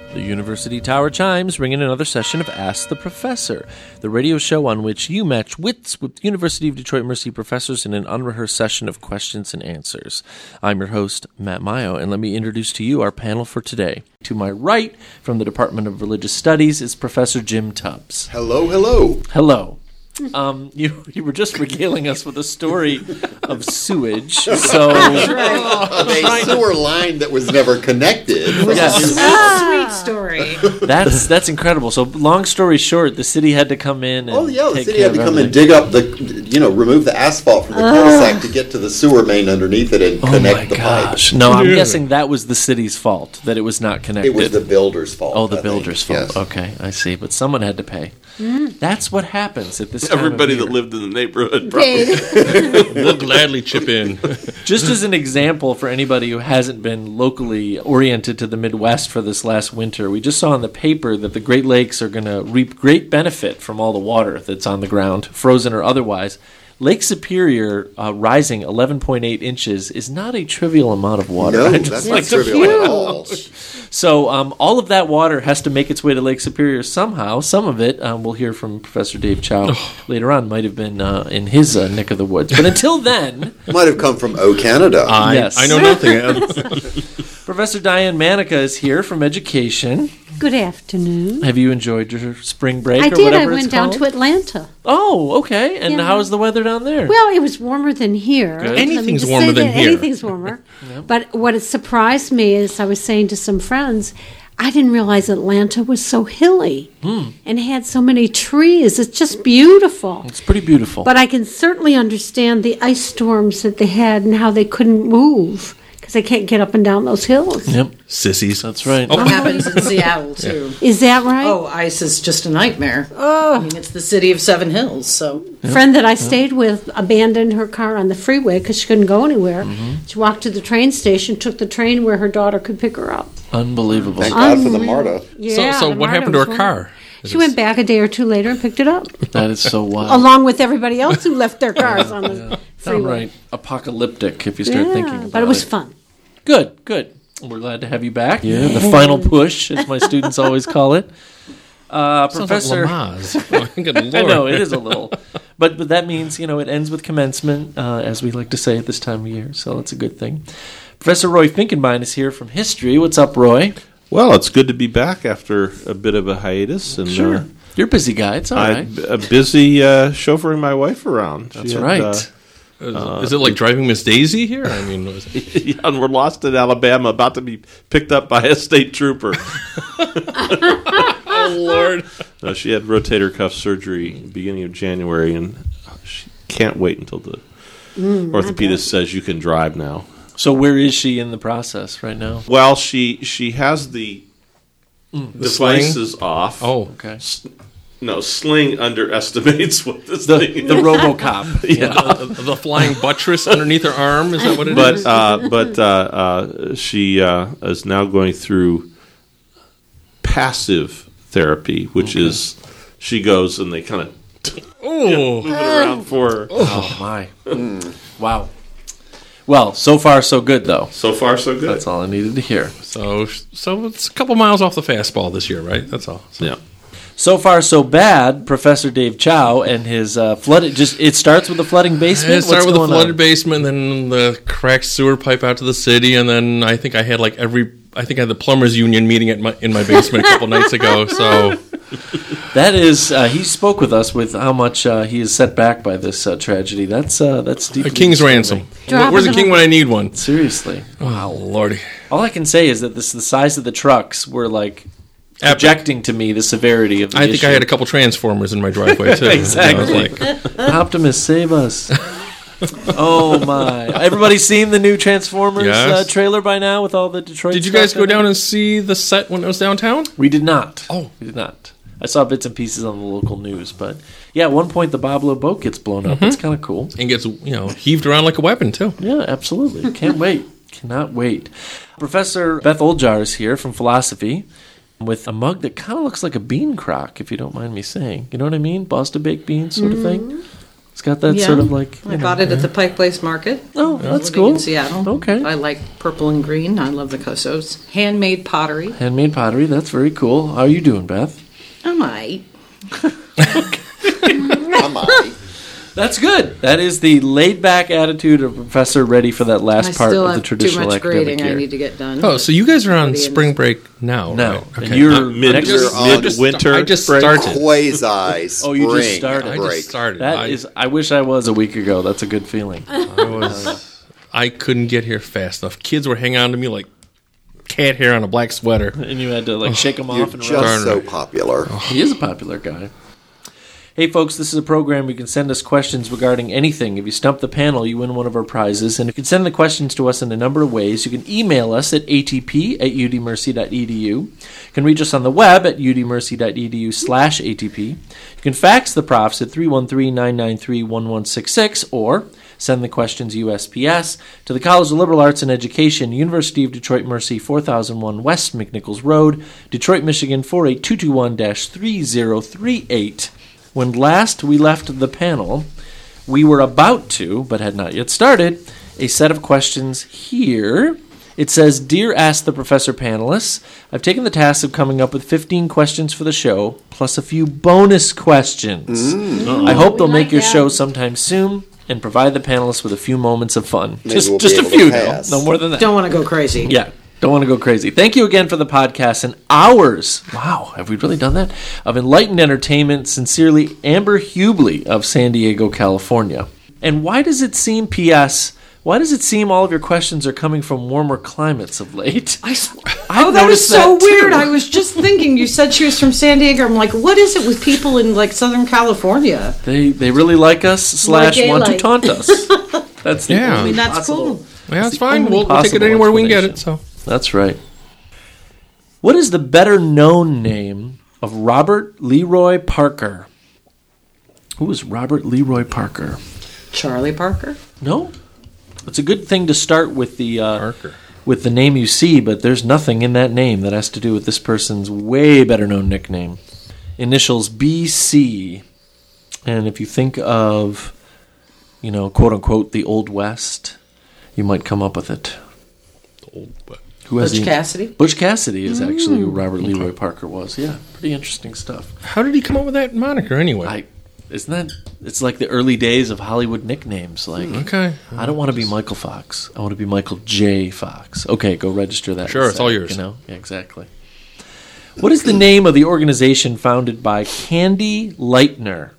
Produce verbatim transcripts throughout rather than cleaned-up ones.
The University Tower chimes ring in another session of Ask the Professor, the radio show on which you match wits with University of Detroit Mercy professors in an unrehearsed session of questions and answers. I'm your host, Matt Mayo, and let me introduce to you our panel for today. To my right, from the Department of Religious Studies, is Professor Jim Tubbs. Hello, hello. Hello. Um, you you were just regaling us with a story of sewage. So Of a sewer line that was never connected. Yes. Ah. Sweet story. That's that's incredible. So long story short, the city had to come in and Oh yeah, the take city care had to of come and everything. dig up the, you know, remove the asphalt from the cul-de-sac to get to the sewer main underneath it and Oh connect my the gosh! pipe. No, I'm guessing that was the city's fault that it was not connected. It was the builder's fault. Oh, the I builder's think. fault. Yes. Okay, I see. But someone had to pay. That's what happens at this time of Everybody year. that lived in the neighborhood. We'll gladly chip in. Just as an example for anybody who hasn't been locally oriented to the Midwest for this last winter, we just saw in the paper that the Great Lakes are going to reap great benefit from all the water that's on the ground, frozen or otherwise. Lake Superior uh, rising eleven point eight inches is not a trivial amount of water. No, I just that's like not to trivial point at out. all. So um, all of that water has to make its way to Lake Superior somehow. Some of it, um, we'll hear from Professor Dave Chow later on, might have been uh, in his uh, neck of the woods. But until then, Might have come from O Canada. I, Yes. I know nothing. Professor Diane Manica is here from Education. Good afternoon. Have you enjoyed your spring break I or did. I whatever went it's down called? to Atlanta. Oh, okay. And Yeah. how's the weather down there? Well, it was warmer than here. Good. Let me Anything's just warmer say than that. here. Anything's warmer. But what has surprised me is I was saying to some friends, I didn't realize Atlanta was so hilly Hmm. and had so many trees. It's just beautiful. It's pretty beautiful. But I can certainly understand the ice storms that they had and how they couldn't move because they can't get up and down those hills. Yep, Sissies. that's right. It happens in Seattle too. Is that right? Oh, ice is just a nightmare. I mean, it's the city of seven hills, so A friend that I stayed with abandoned her car on the freeway because she couldn't go anywhere. Mm-hmm. She walked to the train station, took the train where her daughter could pick her up. Unbelievable. Thank God for the Unreal. MARTA. Yeah, so, so the what Marta happened to her was car? She went back a day or two later and picked it up, That is so wild. along with everybody else who left their cars on the freeway. Downright apocalyptic if you start Yeah, thinking about but it was fun. Good, good. We're glad to have you back. Yeah, the final push, as my students always call it. Uh, Professor, Sounds like Lamaze. Oh, good Lord. I know it is a little, but but that means you know it ends with commencement, uh, as we like to say at this time of year. So that's a good thing. Professor Roy Finkenbein is here from history. What's up, Roy? Well, it's good to be back after a bit of a hiatus. And, uh, You're a busy guy. It's all I'm right. uh, busy uh, chauffeuring my wife around. She That's had, right. uh, Is, is it like driving Miss Daisy here? I mean, was it, yeah, and we're lost in Alabama, about to be picked up by a state trooper. oh Lord! No, she had rotator cuff surgery beginning of January, and she can't wait until the orthopedist says you can drive now. So where is she in the process right now? Well, she she has the The sling? devices off. Oh, Okay. S- No, Sling underestimates what this The thing the is. RoboCop. Yeah. the, the flying buttress underneath her arm. Is that what it But is? uh, but uh, uh, she uh, is now going through passive therapy, which is she goes and they kind of Oh, move it around for her. Oh my! Wow. Well, so far so good though. So far, so good. That's all I needed to hear. so so it's a couple miles off the fastball this year, right? That's all. So, Yeah. So far so bad. Professor Dave Chow and his uh, flooded. Just it starts with the flooding basement. It started What's with a going flooded on? basement, then the cracked sewer pipe out to the city, and then I think I had like every. I think I had the plumbers union meeting at my in my basement a couple nights ago. So That is, uh, he spoke with us with how much uh, he is set back by this uh, tragedy. That's uh, that's a deeply king's disturbing. ransom. Drop Where's a it king off. when I need one? Seriously. Oh lordy! All I can say is that this the size of the trucks were like Epic. projecting to me the severity of the I think issue. I had a couple transformers in my driveway too. Exactly. I was like, Optimus, save us. Oh my! Everybody's seen the new Transformers Yes. uh, trailer by now with all the Detroit. did you stuff guys go in it? down and see the set when it was downtown? We did not. Oh. we did not. I saw bits and pieces on the local news, but yeah, at one point the Bob Lowe boat gets blown up. Mm-hmm. It's kind of cool. And gets you know heaved around like a weapon too. Yeah, absolutely. Can't wait. Cannot wait. Professor Beth Oljar is here from philosophy with a mug that kind of looks like a bean crock, if you don't mind me saying. You know what I mean? Boston baked beans sort of thing. It's got that Yeah. sort of like. I you know- bought it at the Pike Place Market. Oh, uh, that's living cool. in Seattle. Okay. I like purple and green. I love the Cossos. Handmade pottery. Handmade pottery. That's very cool. How are you doing, Beth? I might. I'm all right. That's good. That is the laid-back attitude of a professor ready for that last I part still of the have too traditional much academic grading year. I need to get done. Oh, so you guys are on At the end. spring break now, No, right? and you're Mid- next- you're on mid-winter I just break? started. Quasi spring Oh, you just started. I break. just started. That I, is. I wish I was a week ago. That's a good feeling. I was. I couldn't get here fast enough. Kids were hanging on to me like cat hair on a black sweater. And you had to like shake them You're off and run. just so popular. He is a popular guy. Hey, folks, this is a program you can send us questions regarding anything. If you stump the panel, you win one of our prizes. And you can send the questions to us in a number of ways. You can email us at a t p at u d mercy dot e d u. You can reach us on the web at u d mercy dot e d u slash A T P. You can fax the profs at three one three, nine nine three, one one six six or send the questions U S P S to the College of Liberal Arts and Education, University of Detroit Mercy, four thousand one West McNichols Road, Detroit, Michigan, four eight two two one, three zero three eight. When last we left the panel, we were about to, but had not yet started, a set of questions here. It says, Dear Ask the Professor panelists, I've taken the task of coming up with fifteen questions for the show, plus a few bonus questions. I hope they'll We make like your that. show sometime soon and provide the panelists with a few moments of fun. Maybe just we'll just be a able to few, though. pass. No more than that. Don't want to go crazy. Yeah, don't want to go crazy. Thank you again for the podcast and hours, wow, have we really done that? Of enlightened entertainment. Sincerely, Amber Hubley of San Diego, California. And why does it seem, P S, why does it seem all of your questions are coming from warmer climates of late? I s- I've oh, that was noticed so that, too. weird. I was just thinking. You said she was from San Diego. I'm like, what is it with people in like Southern California? They they really like us slash gay want to like. taunt us. That's the Yeah. only I mean, that's possible- cool. Yeah, that's the fine. only We'll, we'll take it possible anywhere we can get it. explanation. So That's right. What is the better known name of Robert Leroy Parker? Who is Robert Leroy Parker? Charlie Parker. No, it's a good thing to start with the uh, Parker. with the name you see, but there's nothing in that name that has to do with this person's way better known nickname. Initials B C, and if you think of, you know, quote unquote, the Old West, you might come up with it. old, but Who has Butch the- Cassidy. Butch Cassidy is actually who Robert Leroy Parker was. Yeah, pretty interesting stuff. how did he come up with that moniker anyway? I isn't that it's like the early days of Hollywood nicknames. Like, okay. I don't want to be Michael Fox. I want to be Michael J. Fox. Okay, go register that. Sure, it's instead, all yours. You know, yeah, exactly. What is the name of the organization founded by Candy Lightner?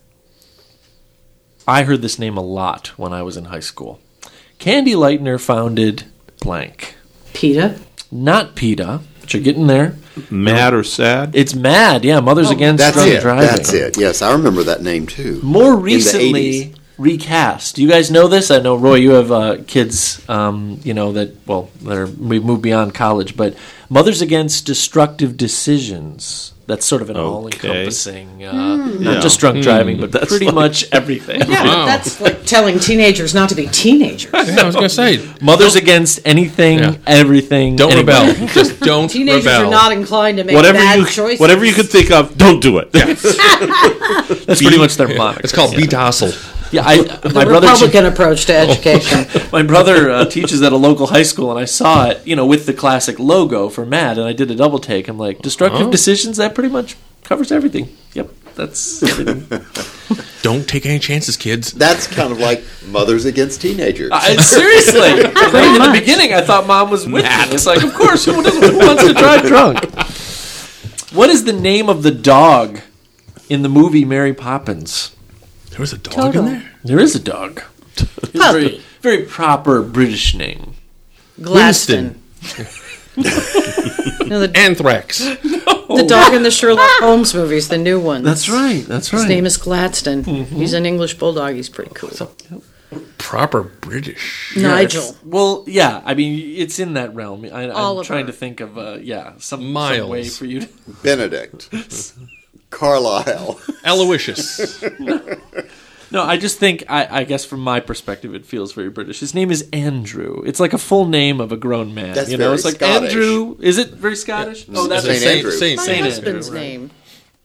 I heard this name a lot when I was in high school. Candy Lightner founded blank. PETA. Not PETA, but you're getting there. Mad or sad? It's MAD, yeah, Mothers Against That's Drunk it. Driving. That's it. Yes, I remember that name too. More In the recently eighties. recast. Do you guys know this? I know, Roy, you have uh, kids, um, you know, that, well, that are, we've moved beyond college, but Mothers Against Destructive Decisions. That's sort of an Okay. all-encompassing, uh, not Yeah. just drunk driving, but That's pretty like- much everything. Yeah, Wow. but that's like telling teenagers not to be teenagers. Yeah, I was gonna say, Mothers Against anything, Yeah. everything. don't anybody. rebel. Just don't Teenagers rebel. are not inclined to make Whatever bad you choices. whatever you could think of, don't do it. That's pretty much their moniker. It's called yeah. be docile. Yeah, I, The my brother. Republican approach to education. My brother uh, teaches at a local high school, and I saw it, you know, with the classic logo for MAD, and I did a double take. I'm like, destructive Oh. decisions, that pretty much covers everything. Yep, that's everything. Don't take any chances, kids. That's kind of like Mothers Against Teenagers. I, seriously. Right in the beginning, I thought Mom was with me. It's like, of course, who, doesn't, who wants to drive drunk? What is the name of the dog in the movie Mary Poppins? There was a dog Toto. in there. There is a dog. It's a very, very proper British name. Gladstone. no, the, Anthrax. the dog in the Sherlock Holmes movies, the new ones. That's right. That's right. His name is Gladstone. He's an English bulldog. He's pretty cool. Proper British. Nigel. Well, yeah. I mean, it's in that realm. I, I'm Oliver. trying to think of, uh, yeah, some, some Miles. way for you to. Benedict. Carlisle. Aloysius. No, I just think, I, I guess from my perspective, it feels very British. His name is Andrew. It's like a full name of a grown man. That's you know, very it's like Scottish. Andrew. Is it very Scottish? Oh, that's Saint Saint Andrew. Saint, My Saint husband's Andrew, right. name.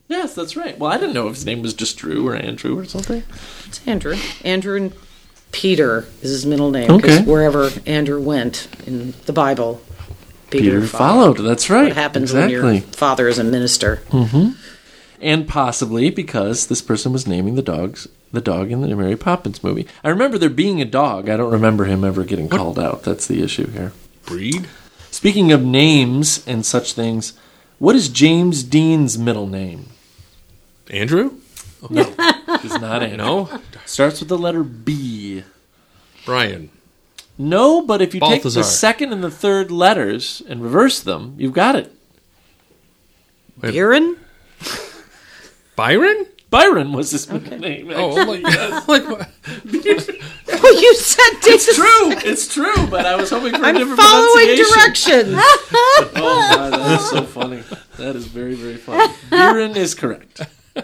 Yes, that's right. Well, I didn't know if his name was just Drew or Andrew or something. It's Andrew. Andrew and Peter is his middle name. 'Cause Okay. wherever Andrew went in the Bible, Peter, Peter followed. That's right. What happens exactly. when your father is a minister? And possibly because this person was naming the dogs, the dog in the Mary Poppins movie. I remember there being a dog. I don't remember him ever getting called out. That's the issue here. Breed? Speaking of names and such things, what is James Dean's middle name? Andrew? It's not Andrew. No? Starts with the letter B. Brian. No, but if you take Balthazar. the second and the third letters and reverse them, you've got it. Byron? Byron? Byron was his middle name. Oh, I'm like, like what? Oh, you said It's true. It's true, but I was hoping for a I'm different following pronunciation. directions. Oh, my, that is so funny. That is very, very funny. Byron is correct.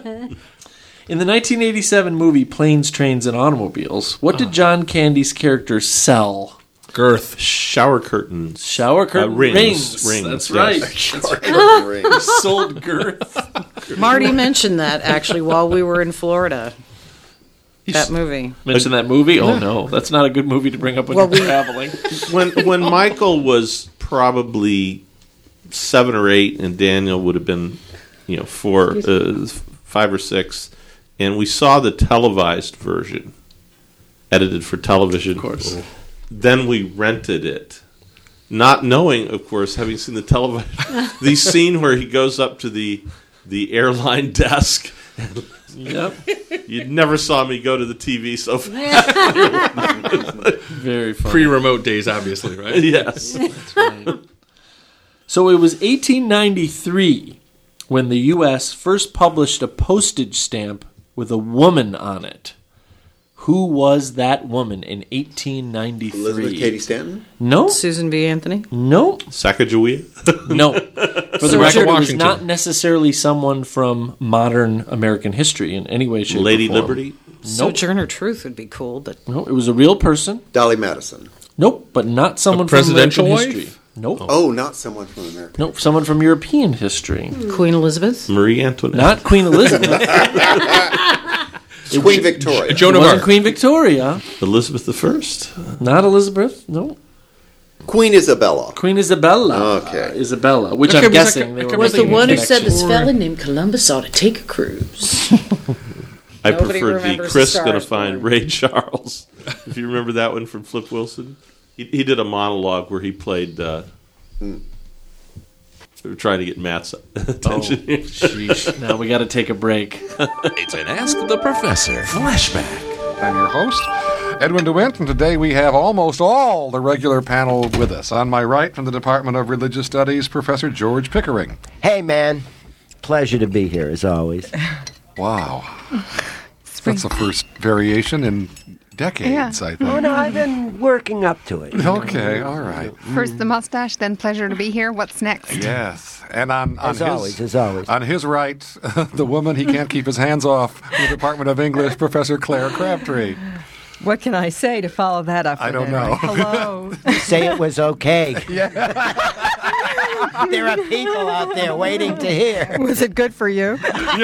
In the nineteen eighty-seven movie Planes, Trains, and Automobiles, what did John Candy's character sell? Girth. Shower curtains. Shower curtain Uh, rings. rings. Rings, That's yes. right. That's right. He sold girth. Marty mentioned that actually while we were in Florida. That movie. Mention that movie? Oh, no. That's not a good movie to bring up when Well, you're we- traveling. when when Michael was probably seven or eight, and Daniel would have been, you know, four, uh, five or six, and we saw the televised version, edited for television. Of course. Then we rented it, not knowing, of course, having seen the television, the scene where he goes up to the the airline desk. Yep. You never saw me go to the T V so fast. Very funny. Pre-remote days, obviously, right? Yes. That's right. So it was eighteen ninety-three when the U S first published a postage stamp with a woman on it. Who was that woman in eighteen ninety-three? Elizabeth Cady Stanton? No, Susan B. Anthony? no, Sacagawea? no. For the So record, it was Washington. not necessarily someone from modern American history in any way, shape, Lady or form. Liberty? Sojourner Truth would be cool, but No, it was a real person. Dolly Madison. Nope, but not someone A presidential from wife? American history. Nope. Oh, not someone from America. Nope, someone from European history. Queen Elizabeth? Marie Antoinette? Not Queen Elizabeth. It's Queen Victoria. Joan It of wasn't Arc. Queen Victoria. Elizabeth the First? Not Elizabeth. No. Queen Isabella. Queen Isabella. Okay. Uh, Isabella, which Okay, I'm was that- guessing I they were can't Was the making a one who said connection. this fella named Columbus ought to take a cruise. I Nobody preferred the remembers Chris the Gonna Stars Find Born. Ray Charles. If you remember that one from Flip Wilson. He, he did a monologue where he played... Uh, they were trying to get Matt's attention. Oh, sheesh. Now we got to take a break. It's an Ask the Professor flashback. I'm your host, Edwin DeWint, and today we have almost all the regular panel with us. On my right, from the Department of Religious Studies, Professor George Pickering. Hey, man. Pleasure to be here, as always. Wow. That's the first variation in decades, I Oh, think. no, I've been working up to it. Okay, all right. First the mustache, then pleasure to be here. What's next? Yes. And on, on As his, always, as always. On his right, the woman he can't keep his hands off, the Department of English, Professor Claire Crabtree. What can I say to follow that up? I with don't it? know. Hello. Say it was okay. There are people out there waiting to hear. Was it good for you?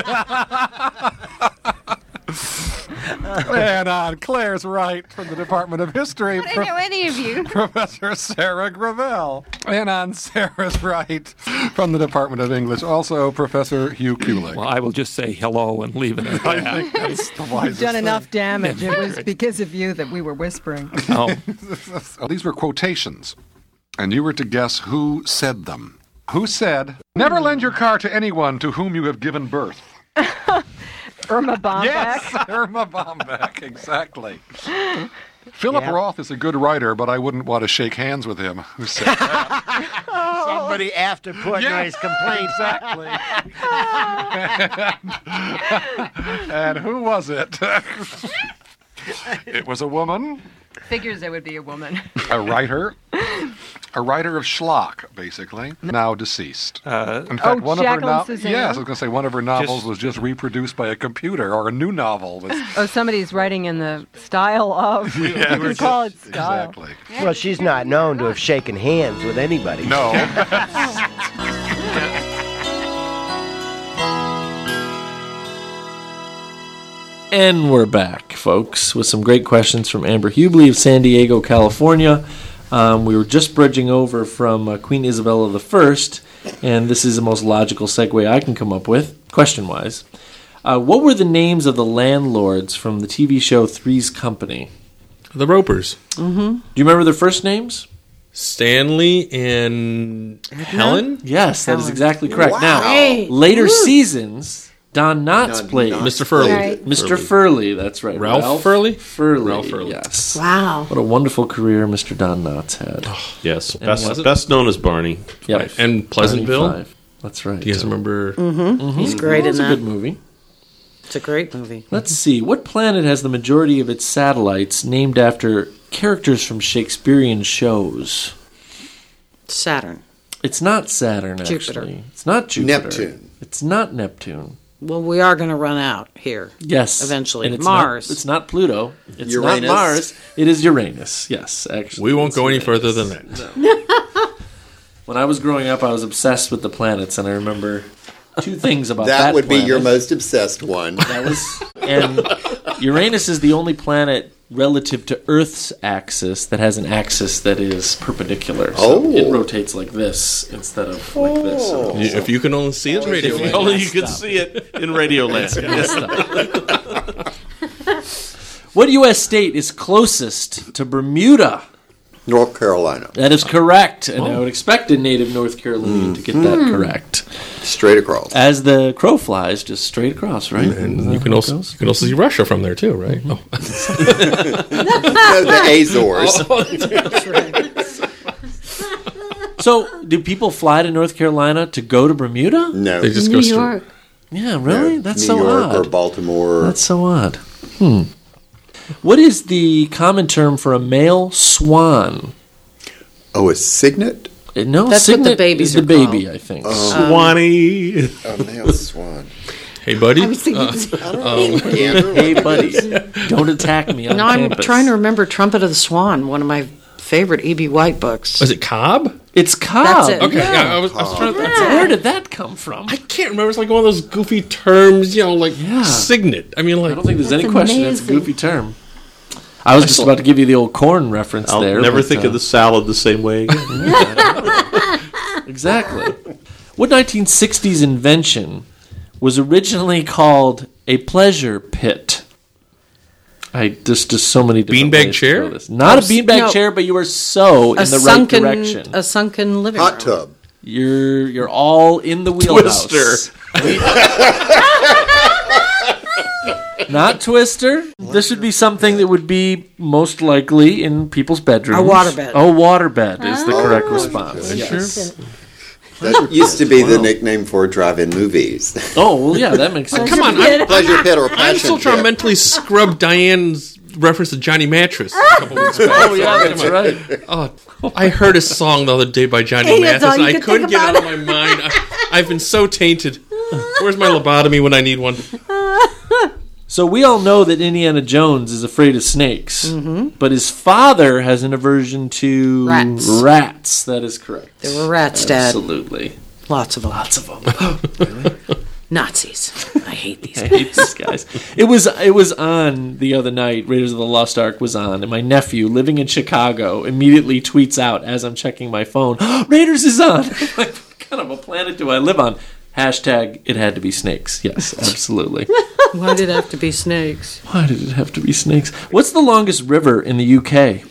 And on Claire's right, from the Department of History, I don't know any of you. Professor Sarah Gravel. And on Sarah's right, from the Department of English, also Professor Hugh Kulik. Well, I will just say hello and leave it at that. I think that's the wisest Done thing. enough damage. It was because of you that we were whispering. Oh, Oh, these were quotations, and you were to guess who said them. Who said, "Never lend your car to anyone to whom you have given birth"? Irma Bombeck. Yes, Irma Bombeck, exactly. Philip Yeah. Roth is a good writer, but I wouldn't want to shake hands with him. Who said that? Somebody after Portnoy's complaint. Exactly. And who was it? It was a woman, Figures it would be a woman. a writer, a writer of schlock, basically, now deceased. uh, In fact, Oh, one of her Jacqueline novels. Suzanne? Yes, I was going to say one of her novels Just- was just reproduced by a computer, or a new novel was. Oh, somebody's writing in the style of. You can call it style. Exactly. Well, she's not known to have shaken hands with anybody. No. And we're back, folks, with some great questions from Amber Hubley of San Diego, California. Um, we were just bridging over from uh, Queen Isabella the First, and this is the most logical segue I can come up with, question-wise. Uh, what were the names of the landlords from the T V show Three's Company? The Ropers. Mm-hmm. Do you remember their first names? Stanley and Helen? Yes, that Helen. is exactly correct. Wow. Now, Hey. later Woo. seasons, Don Knotts Don played Knotts Mister Furley. Right. Mister Furley, that's right. Ralph Furley? Furley. Ralph Furley. Yes. Wow. What a wonderful career Mister Don Knotts had. Yes, And best, was it? best known as Barney. Yep. Fife. And Pleasantville? Barney Fife. That's right. Do you guys remember? Mm-hmm. He's great That's in a that. good movie. It's a great movie. Let's see. What planet has the majority of its satellites named after characters from Shakespearean shows? Saturn. It's not Saturn, actually. Jupiter. It's not Jupiter. Neptune. It's not Neptune. Well, we are going to run out here. Yes. Eventually. And it's Mars. Not, it's not Pluto. It's Uranus. not Mars. It is Uranus. Yes, actually. We won't it's go any Uranus. further than that. When I was growing up, I was obsessed with the planets, and I remember two things about that. That would be planet. your most obsessed one. That was, and Uranus is the only planet relative to Earth's axis that has an axis that is perpendicular. So Oh. it rotates like this instead of like this. So You- If you can only see it, radio. If only you could see it in Radio Land. what U S state is closest to Bermuda? North Carolina. That is correct, and I would expect a native North Carolinian to get that correct. Straight across. As the crow flies, just straight across, right? And Isn't you that can how it also goes? you can also see Russia from there too, right? Oh. No, the Azores. So, do people fly to North Carolina to go to Bermuda? No. They just New go straight. York. Yeah, really? No. That's New so York odd. or Baltimore. That's so odd. Hmm. What is the common term for a male swan? Oh, a signet? Uh, No, That's what the cygnet babies is the are baby, called. I think. Swanee. A male swan. Hey, buddy. I was thinking. I don't know. Gander? Hey, buddy, don't attack me on No, I'm campus. trying to remember Trumpet of the Swan, one of my favorite E B. White books. Was it Cobb? It's Cobb. That's it. Okay, Yeah. yeah, I was, I was trying to. Where did that come from? I can't remember. It's like one of those goofy terms, you know, like Yeah. signet. I mean, like I don't think there's That's any question. It's a amazing. goofy term. I was just about to give you the old corn reference I'll there. never but, think uh, of the salad the same way again. Exactly. What nineteen sixties invention was originally called a pleasure pit? I just just so many different Beanbag ways to chair? go this. Not a Oh, beanbag no. chair, but you were so a in the sunken, right direction. a sunken living Hot room. tub. You're you're all in the wheelhouse. Twister. Not Twister. This would be something that would be most likely in people's bedrooms. A waterbed. Oh, waterbed is the correct response. Yes. That used to be the nickname for drive-in movies. Oh, well, yeah, that makes sense. come on, I'm, Pleasure pit or I'm passion still trying to pit. mentally scrub Diane's reference to Johnny Mattress. A couple weeks back. Oh, yeah, that's Come on. right. Oh, I heard a song the other day by Johnny Hey, that's Mathis, all and you I could couldn't think get it out about. of my mind. I, I've been so tainted. Where's my lobotomy when I need one? So we all know that Indiana Jones is afraid of snakes, mm-hmm. but his father has an aversion to Rats. rats. That is correct. There were rats, Dad. Absolutely. Lots of them. Lots of them. Nazis. I hate these I guys. hate these guys. It was it was on the other night. Raiders of the Lost Ark was on, and my nephew, living in Chicago, immediately tweets out as I'm checking my phone, "Raiders is on." I'm like, what kind of a planet do I live on? Hashtag it had to be snakes. Yes, absolutely. Why did it have to be snakes? Why did it have to be snakes? What's the longest river in the U K?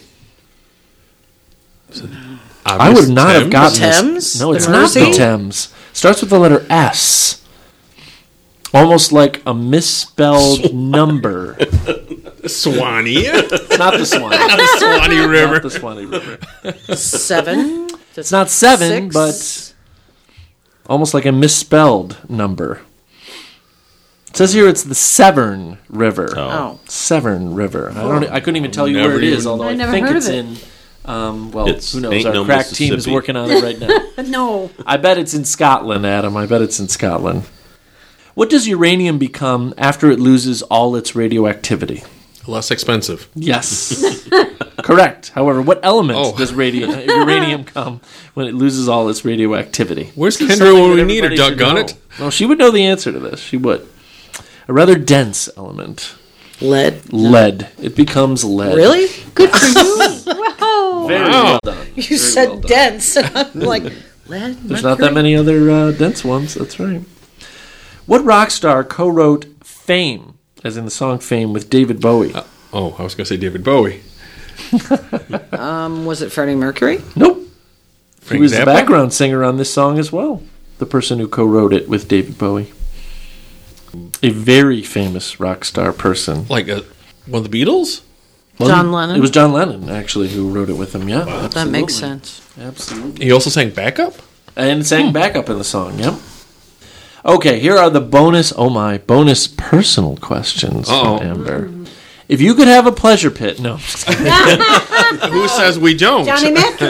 I would not have gotten The this. Thames? No, it's The not the Mersey? Thames. Starts with the letter S. Almost like a misspelled number. Swanee. It's not the Swanee. Not the Swanee River. Not the Swanee River. Seven? It's not seven, Six? but almost like a misspelled number. It says here it's the Severn River. Oh. Severn River. I don't. I couldn't even tell you Never where it is, even- although I I, never think heard it's of it. in. Um, well, It's- who knows? ain't Our no crack team is Mississippi. working on it right now. No. I bet it's in Scotland, Adam. I bet it's in Scotland. What does uranium become after it loses all its radioactivity? Less expensive. Yes. Correct. However, what element Oh. does radio, uranium come when it loses all its radioactivity? Where's This is Kendra something when that we need her, everybody should doggone know. it? Well, she would know the answer to this. She would. A rather dense element. Lead. Lead. It becomes lead. Really? Good for you. Whoa. Very well done. You Very said well done. dense. I'm like, lead. There's not that many other uh, dense ones. That's right. What rock star co-wrote "Fame," as in the song "Fame," with David Bowie? Uh, oh, I was going to say David Bowie. Um, was it Freddie Mercury? Nope. Frank he was Zappa? the background singer on this song as well. The person who co-wrote it with David Bowie. A very famous rock star person. Like a, one of the Beatles? Well, John Lennon? It was John Lennon, actually, who wrote it with him, yeah. That absolutely. makes sense. Absolutely. He also sang backup? And sang backup in the song, yep. Okay, here are the bonus, oh my, bonus personal questions Uh-oh. from Amber. If you could have a pleasure pit, no. Who says we don't? Johnny Mick.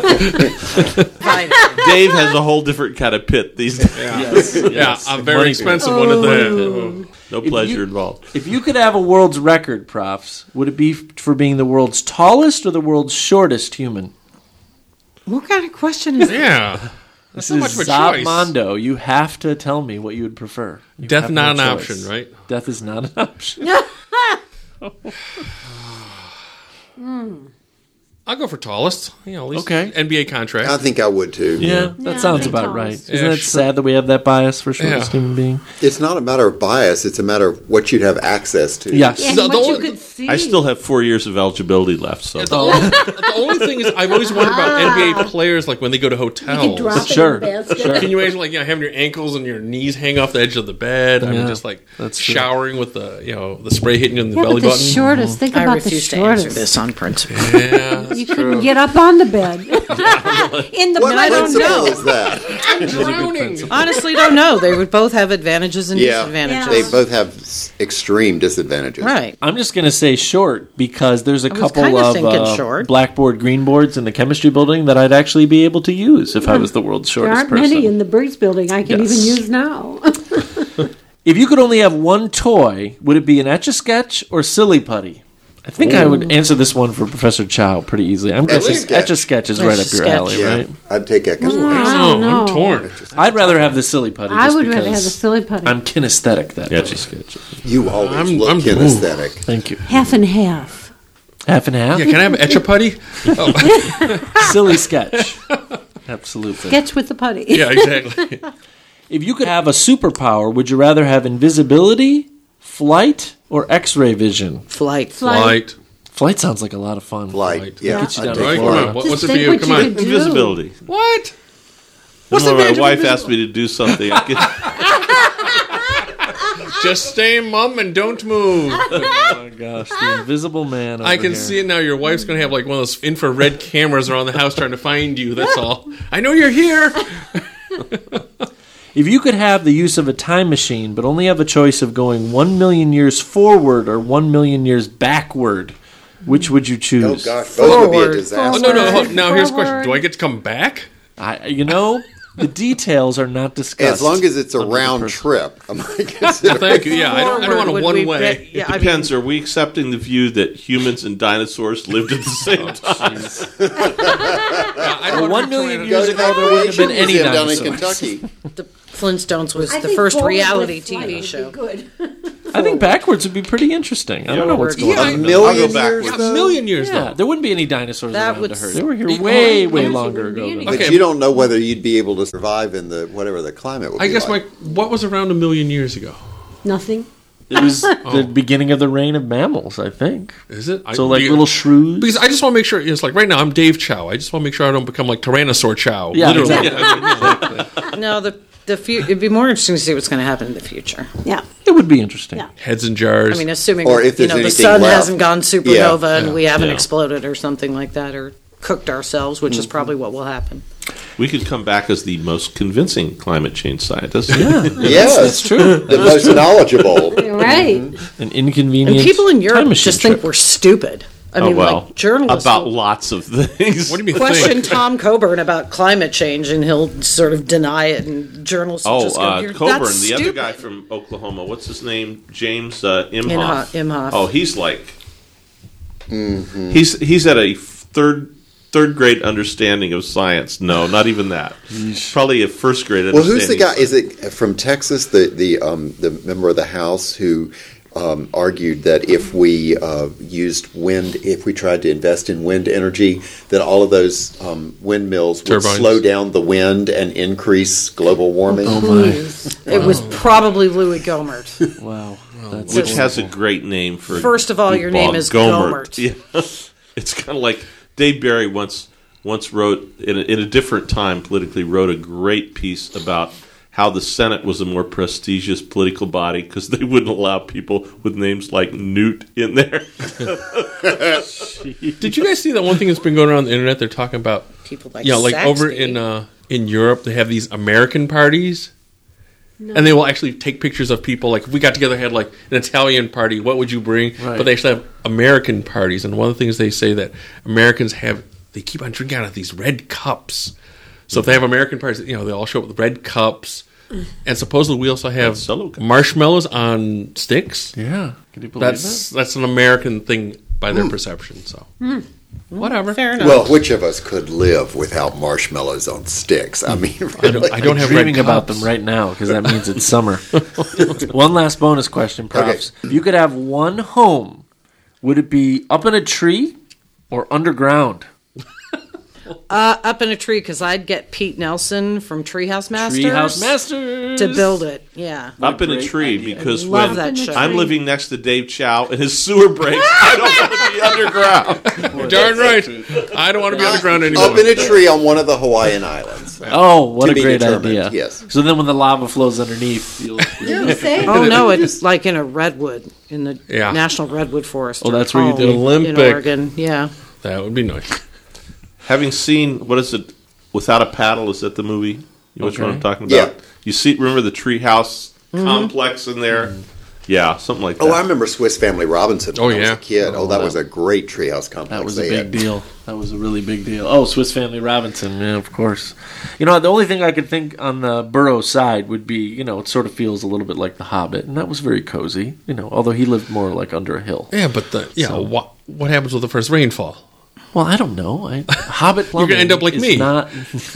Dave has a whole different kind of pit these days. Yeah, Yes, yeah yes. a very Money expensive pit. one at that. No If pleasure you- involved. If you could have a world's record, Profs, would it be f- for being the world's tallest or the world's shortest human? What kind of question is that? Yeah. This not is much of a Zop choice. Mondo. You have to tell me what you would prefer. You Death have not no an choice. option, right? Death is not an option. I'll go for tallest. You know, at least Okay. N B A contract. I think I would too. Yeah, that Yeah, sounds I think about tallest. right. Isn't Yeah, it sure. sad that we have that bias for shortest Yeah. human being? It's not a matter of bias. It's a matter of what you'd have access to. Yes. And The- the what you only- could see. I still have four years of eligibility left, so The only, the only thing is, I've always wondered about N B A players, like when they go to You could hotels. drop it Sure, in the basket. sure. Can you imagine, like, you know, having your ankles and your knees hang off the edge of the bed? I Yeah, mean, just like that's true. showering with the, you know, the spray hitting you in the Yeah, belly but the button. shortest. Think I about the refuse to answer shortest. this on principle. Yeah, that's You true. couldn't get up on the bed. In the What I don't principle know. is that? Drowning. Honestly, don't know. They would both have advantages and Yeah, disadvantages. they both have s- extreme disadvantages. Right. I'm just going to say short because there's a was couple kinda of thinking uh, short. blackboard green boards in the chemistry building that I'd actually be able to use if I was the world's There shortest aren't person. many in the Briggs building I can Yes. even use now. If you could only have one toy, would it be an Etch-a-Sketch or Silly Putty? I think I would answer this one for Professor Chow pretty easily. I'm guessing Etch-a-Sketch. Etch-a-Sketch is right up your Etch-a-Sketch. alley, Yeah, right? I'd take Echo. Oh, no. I'm torn. I'd rather have the Silly Putty. I just would rather have because the Silly Putty. I'm kinesthetic that Yeah, way. just sketch. You always I'm- look I'm- kinesthetic. Thank you. half and half. Half and half? Yeah, can I have etch a putty? Silly Sketch. Absolutely. Sketch with the putty. Yeah, exactly. If you could have a superpower, would you rather have invisibility, flight, or X-ray vision? Flight. Flight. Flight sounds like a lot of fun. Light, yeah. Get you I'd down take to Right, come Florida. on. What, Just what's it think for you? what Come you on. could do. Invisibility. What? What's the my advantage of wife invisible- asked me to do something. I get, Just stay mum and don't move. Oh my gosh, the invisible man. I over can here. see it now. Your wife's going to have like one of those infrared cameras around the house trying to find you. That's all. I know you're here. If you could have the use of a time machine, but only have a choice of going one million years forward or one million years backward, which would you Oh choose? gosh, both would be a Forward. Oh, disaster. no, no. hold- Now here's the question. Forward. Do I get to come back? I, you know, the details are not discussed. As long as it's a under the round person. trip, I might consider. Thank you. Yeah, I don't, I don't want a Would one we way. bet- yeah, it I mean, depends. Are we accepting the view that humans and dinosaurs lived at the same time? I don't Well, want one to million try Go years to ago, the there wouldn't have been Creation any Museum down in dinosaurs. Kentucky. The Flintstones was I the think first forward reality with T flight V would be show. Good. I think backwards would be pretty interesting. I don't know what's going Yeah, on. I- A though. million I'll go years, backwards. A though? million years, Yeah, though. there wouldn't be any dinosaurs That around would to hurt. s- They were here Be- way, oh, way there longer wouldn't be ago. any. Than But Okay. you don't know whether you'd be able to survive in the whatever the climate would I be guess like. my what was around a million years ago? Nothing. It was the beginning of the reign of mammals, I think. Is it? I- So like do you- little shrews. Because I just want to make sure it's like right now I'm Dave Chow. I just want to make sure I don't become like Tyrannosaur Chow. Yeah, literally. exactly. No, the the fu- it'd be more interesting to see what's going to happen in the future. Yeah. It would be interesting. Yeah. Heads in jars. I mean, assuming Or if you there's know the anything sun left. hasn't gone supernova Yeah. and we haven't Yeah. exploded or something like that, or cooked ourselves, which is Mm-hmm. probably what will happen. We could come back as the most convincing climate change scientists. Yeah, Yes, that's true. the most knowledgeable. You're right. An inconvenient. And people in time Europe machine just think trip. we're stupid. I Oh, mean, well, like journalists about will lots of things. what do you mean? question Think? Tom Coburn about climate change, and he'll sort of deny it, and journalists will Oh, just go, uh, "You're- Coburn, that's the other stupid." guy from Oklahoma. What's his name? James uh, Imhoff. Imhoff- Imhoff. Oh, he's like he's he's at a third third grade understanding of science. No, not even that. Probably a first grade. Well, who's the understanding guy? of Is it from Texas? The the um the member of the House who um, argued that if we uh, used wind, if we tried to invest in wind energy, that all of those um, windmills would Turbines. slow down the wind and increase global warming. Oh my! It was probably Louis Gohmert. Wow, that's Which has a horrible. great name for. First of all, your name is Gohmert. Yeah. It's kind of like Dave Barry once once wrote in a, in a different time politically wrote a great piece about how the Senate was a more prestigious political body because they wouldn't allow people with names like Newt in there. Did you guys see that one thing that's been going around the internet? They're talking about People like yeah, like Saxby. over in uh, in Europe, they have these American parties, and they will actually take pictures of people. Like if we got together, and had like an Italian party, what would you bring? Right. But they actually have American parties, and one of the things they say that Americans have, they keep on drinking out of these red cups. So if they have American parties, you know, they all show up with red cups. And supposedly we also have marshmallows on sticks. Yeah, can you believe that's that's an American thing by their perception. So Mm. whatever. Fair enough. Well, which of us could live without marshmallows on sticks? I mean, I don't, I don't I'm have dreaming red about cups. them right now because that means it's summer. One last bonus question, Props. If you could have one home, would it be up in a tree or underground? Uh, up in a tree, because I'd get Pete Nelson from Treehouse Masters, Treehouse Masters to build it. Yeah, Up in a tree because I love when that show. I'm living next to Dave Chow and his sewer breaks, I don't want to be underground. Darn right. I don't want to be underground anymore. Up in a tree on one of the Hawaiian Islands. Oh, what To a be great determined, idea! yes. So then, when the lava flows underneath, you'll. Oh no, it's like in a redwood in the Yeah. National Redwood Forest. Oh, that's where you Oh, do Olympic. in Oregon. Yeah, That would be nice. Having seen, what is it, Without a Paddle, is that the movie? You know which one I'm talking about? Yeah. You see, remember the treehouse complex in there? Yeah, something like that. Oh, I remember Swiss Family Robinson when Oh, I was yeah. a kid. Oh, that wow. was a great treehouse complex. That was a they big had. deal. That was a really big deal. Oh, Swiss Family Robinson, yeah, of course. You know, the only thing I could think on the Burroughs side would be, you know, it sort of feels a little bit like The Hobbit, and that was very cozy. You know, although he lived more like under a hill. Yeah, but the yeah, So- what what happens with the first rainfall? Well, I don't know. I, Hobbit plumbing. You're gonna end up like is me. Not,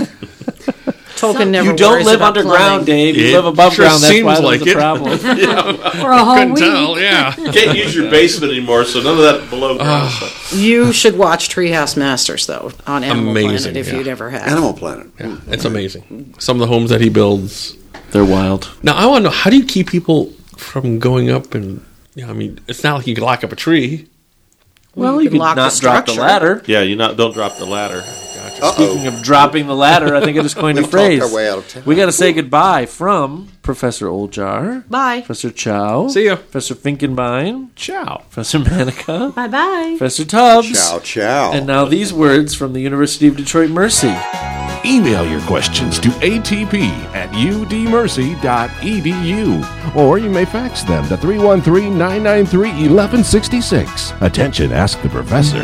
Tolkien never. you don't worries live about underground, plumbing. Dave. You It live above sure ground. That's seems why like there's a it. problem. For a whole Couldn't week. tell, yeah. You can't use your basement anymore, so none of that below ground stuff. You should watch Treehouse Masters though on Animal Amazing, Planet if yeah. you'd ever have. Animal Planet. Yeah, it's amazing. Some of the homes that he builds. They're wild. Now I want to know, how do you keep people from going up and? You know, I mean, it's not like you can lock up a tree. Well, you you can could lock the not drop the structure. ladder. Yeah, you not don't drop the ladder. Speaking of dropping the ladder, I think I just coined a We've phrase. talked our way out of town. We got to say goodbye from Professor Oljar, Bye. Professor Chow, See ya. Professor Finkenbein, Ciao. Professor Manica, Bye bye. Professor Tubbs, Ciao, ciao. and now these words from the University of Detroit Mercy. Email your questions to A T P at U D mercy dot E D U, or you may fax them to three one three, nine nine three, one one six six. Attention, Ask the Professor.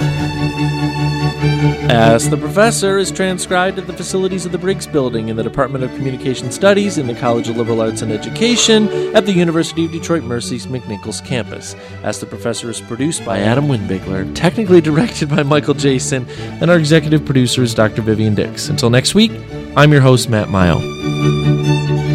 Ask the Professor is transcribed at the facilities of the Briggs Building in the Department of Communication Studies in the College of Liberal Arts and Education at the University of Detroit Mercy's McNichols campus. Ask the Professor is produced by Adam Winbigler, technically directed by Michael Jason, and our executive producer is Doctor Vivian Dix. Until next week, I'm your host, Matt Mile.